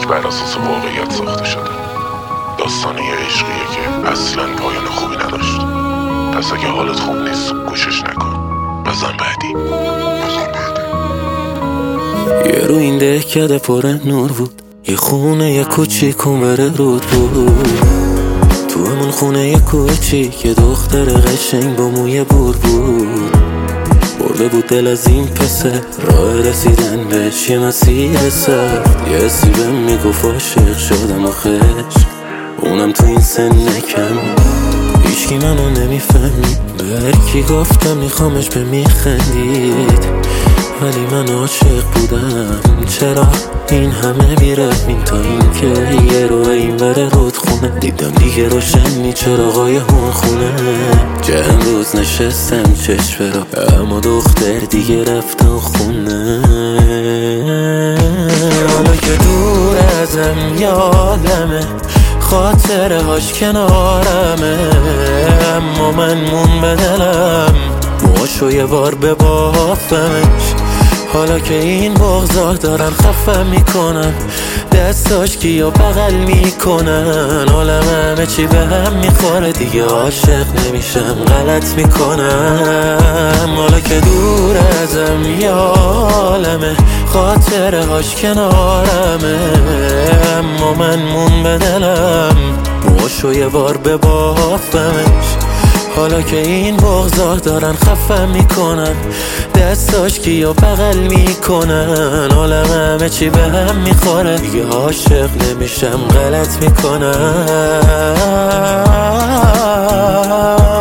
بر اساس واقعیت ساخته شده. داستان یه عشقیه که اصلا پایان خوبی نداشت. پس اگه حالت خوب نیست گوشش نکن. بزن بعدی. یه رو این دهکده پر نور بود، یه خونه یه کوچیک اونور رود بود. تو همون خونه یه کوچیک یه دختر قشنگ با موی بور بود. برده بود دل از این پسر، راه رسیدن بهش یه مسیر سخت. یه حسی بهم میگفت عاشق شدم آخش، اونم تو این سن کم. هیچکی منو نمیفهمید، به هر کی گفتم میخوامش به میخندید. ولی من عاشق بودم، چرا این همه بیرحمین؟ تا این که یه رو این ور رودخونه دیدم دیگه روشنی چراغای اون خونه. چند روز نشستم چشم را، اما دختر دیگه رفتن خونه. حالا که دور ازم یادمه، خاطره هاش کنارمه، اما من مون به دلم موشو یه بار ببافمش. حالا که این بغضا دارن خفم میکنن، دستاش کیا بغل میکنن. حالم همه چی به هم میخوره، دیگه عاشق نمیشم غلط میکنم. حالا که دور ازم یالمه، خاطره هاش کنارمه، اما من مون به دلم موشو یه بار ببافمش. حالا که این بغضا دارن خفم میکنن، دستاش کیا بغل میکنن. حالم همه چی به هم میخوره، دیگه عاشق نمیشم غلط میکنم.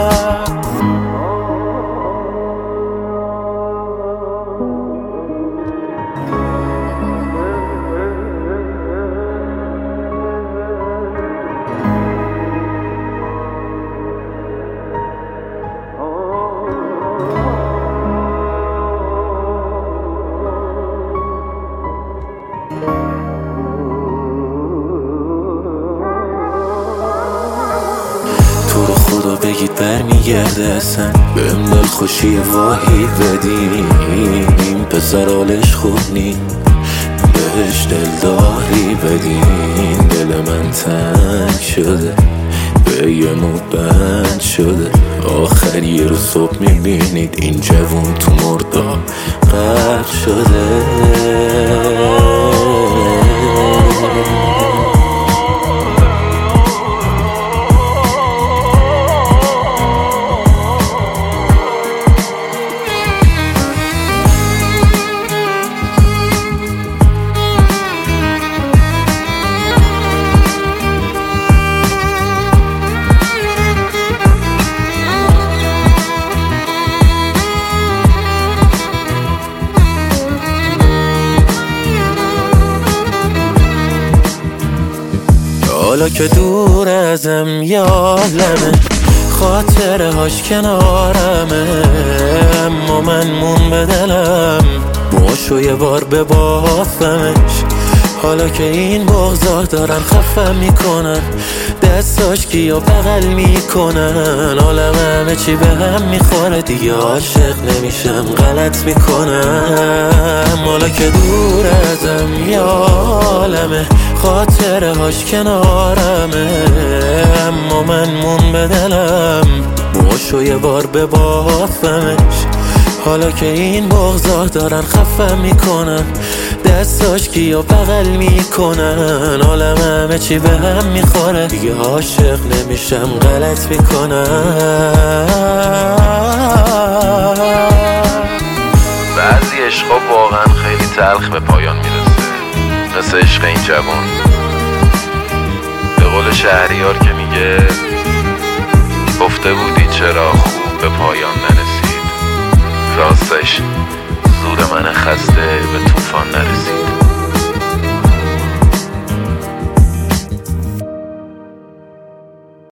تو رو خدا بگید برمیگرده اصلا، بهم دل خوشی واهی بدین. این پسر حالش خوب نی، بهش دلداری بدین. دل من تنگ شده، به یه مو بند شده. آخر یه رو صبح میبینید این جوون تو مردا غرق شده. حالا که دور ازم یالمه، خاطره هاش کنارمه، اما من مون به دلم موشو یه بار ببافمش. حالا که این بغضا دارن خفم میکنن، دستاش کیا بغل میکنن. حالم همه چی به هم میخوره، دیگه عاشق نمیشم غلط میکنم. حالا که دور ازم یالمه، خاطره هاش کنارمه، اما من مون به دلم موشو یه بار ببافمش. حالا که این بغضا دارن خفم میکنن، دستاش کیا بغل میکنن. حالم همه چی به هم میخوره، دیگه عاشق نمیشم غلط میکنم. بعضی عشقا واقعا خیلی تلخ به پایان میرسه، مثل عشق این جوان. به قول شهریار که میگه گفته بودی چرا خوب به پایان نرسید، راستش زور من خسته به طوفان نرسید.